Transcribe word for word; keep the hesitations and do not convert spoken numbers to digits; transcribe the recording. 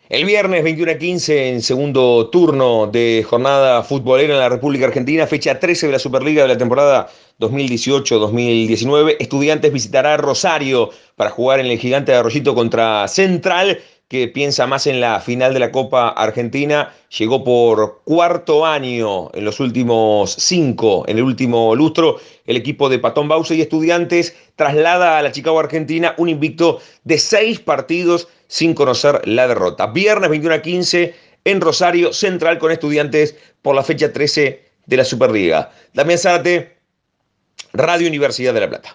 El viernes veintiuno a quince, en segundo turno de jornada futbolera en la República Argentina, fecha trece de la Superliga de la temporada dos mil dieciocho dos mil diecinueve, Estudiantes visitará Rosario para jugar en el Gigante de Arroyito contra Central, que piensa más en la final de la Copa Argentina. Llegó por cuarto año en los últimos cinco, en el último lustro, el equipo de Patón Bausa, y Estudiantes traslada a la Chicago Argentina un invicto de seis partidos sin conocer la derrota. Viernes veintiuno a quince en Rosario, Central con Estudiantes por la fecha trece de la Superliga. Damián Zárate, Radio Universidad de La Plata.